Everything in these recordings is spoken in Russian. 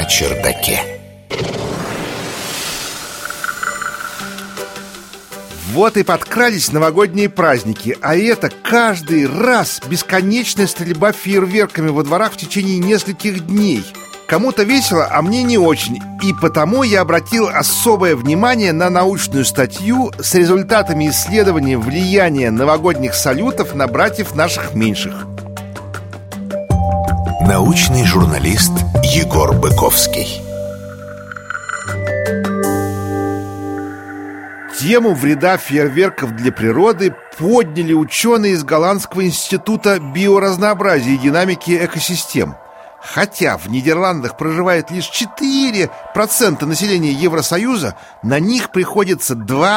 чердаке. Вот и подкрались новогодние праздники, а это каждый раз бесконечная стрельба фейерверками во дворах в течение нескольких дней. Кому-то весело, а мне не очень. И потому я обратил особое внимание на научную статью с результатами исследования влияния новогодних салютов на братьев наших меньших. Научный журналист Егор Быковский. Тему вреда фейерверков для природы подняли ученые из Голландского института биоразнообразия и динамики экосистем. Хотя в Нидерландах проживает лишь 4% населения Евросоюза, на них приходится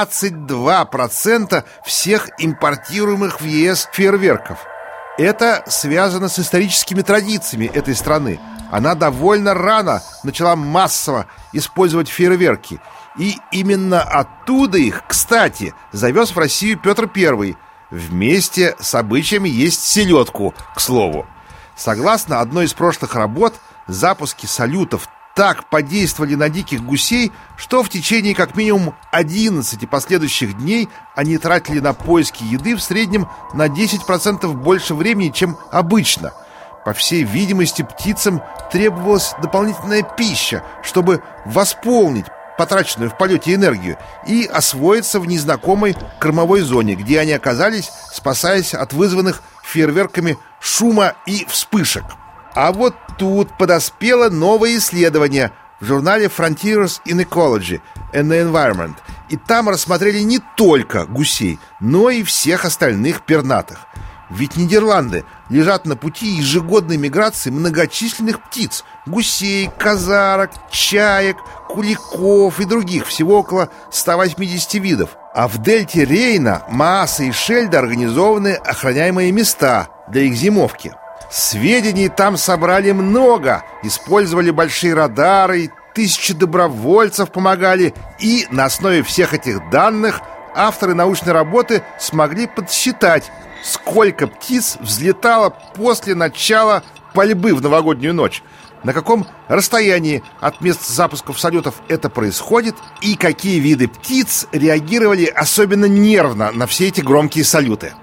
22% всех импортируемых в ЕС фейерверков. Это связано с историческими традициями этой страны. Она довольно рано начала массово использовать фейерверки. И именно оттуда их, кстати, завез в Россию Петр I. Вместе с обычаями есть селедку, к слову. Согласно одной из прошлых работ, запуски салютов так подействовали на диких гусей, что в течение как минимум 11 последующих дней они тратили на поиски еды в среднем на 10% больше времени, чем обычно. По всей видимости, птицам требовалась дополнительная пища, чтобы восполнить потраченную в полете энергию и освоиться в незнакомой кормовой зоне, где они оказались, спасаясь от вызванных фейерверками шума и вспышек. А вот тут подоспело новое исследование в журнале Frontiers in Ecology and the Environment. И там рассмотрели не только гусей, но и всех остальных пернатых. Ведь Нидерланды лежат на пути ежегодной миграции многочисленных птиц: гусей, казарок, чаек, куликов и других, всего около 180 видов. А в дельте Рейна, Маасе и Шельда организованы охраняемые места для их зимовки. Сведений там собрали много, использовали большие радары, тысячи добровольцев помогали, и на основе всех этих данных авторы научной работы смогли подсчитать, сколько птиц взлетало после начала пальбы в новогоднюю ночь, на каком расстоянии от мест запусков салютов это происходит и какие виды птиц реагировали особенно нервно на все эти громкие салюты.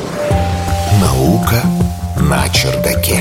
Наука на чердаке.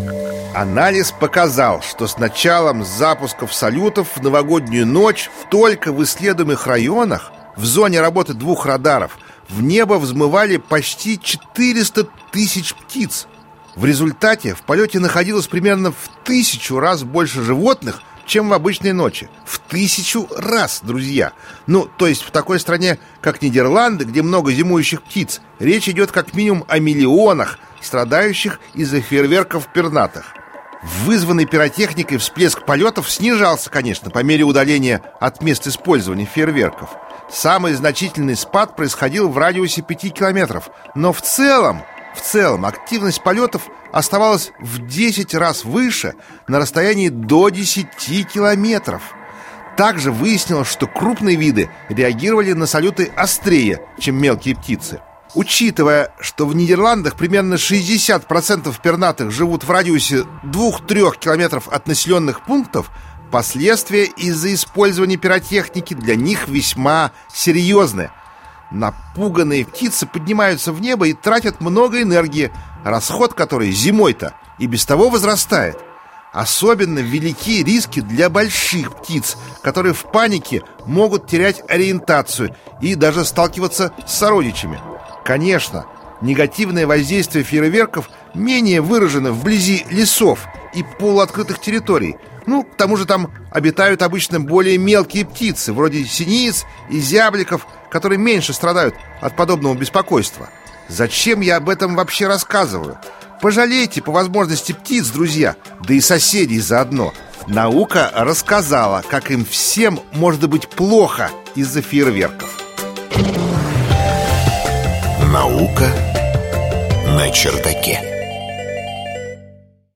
Анализ показал, что с началом запусков салютов в новогоднюю ночь только в исследуемых районах в зоне работы 2 радаров в небо взмывали почти 400 тысяч птиц. В результате в полете находилось примерно в 1000 раз больше животных, чем в обычной ночи. В 1000 раз, друзья. Ну, то есть в такой стране, как Нидерланды, где много зимующих птиц, речь идет как минимум о миллионах, страдающих из-за фейерверков пернатых. Вызванный пиротехникой всплеск полетов снижался, конечно, по мере удаления от мест использования фейерверков. Самый значительный спад происходил в радиусе 5 километров. Но в целом активность полетов оставалась в 10 раз выше на расстоянии до 10 километров. Также выяснилось, что крупные виды реагировали на салюты острее, чем мелкие птицы. Учитывая, что в Нидерландах примерно 60% пернатых живут в радиусе 2-3 километров от населенных пунктов, последствия из-за использования пиротехники для них весьма серьезны. Напуганные птицы поднимаются в небо и тратят много энергии, расход которой зимой-то и без того возрастает. Особенно велики риски для больших птиц, которые в панике могут терять ориентацию и даже сталкиваться с сородичами. Конечно, негативное воздействие фейерверков менее выражено вблизи лесов и полуоткрытых территорий. К тому же там обитают обычно более мелкие птицы, вроде синиц и зябликов, которые меньше страдают от подобного беспокойства. Зачем я об этом вообще рассказываю? Пожалейте по возможности птиц, друзья, да и соседей заодно. Наука рассказала, как им всем может быть плохо из-за фейерверков. Наука на чердаке.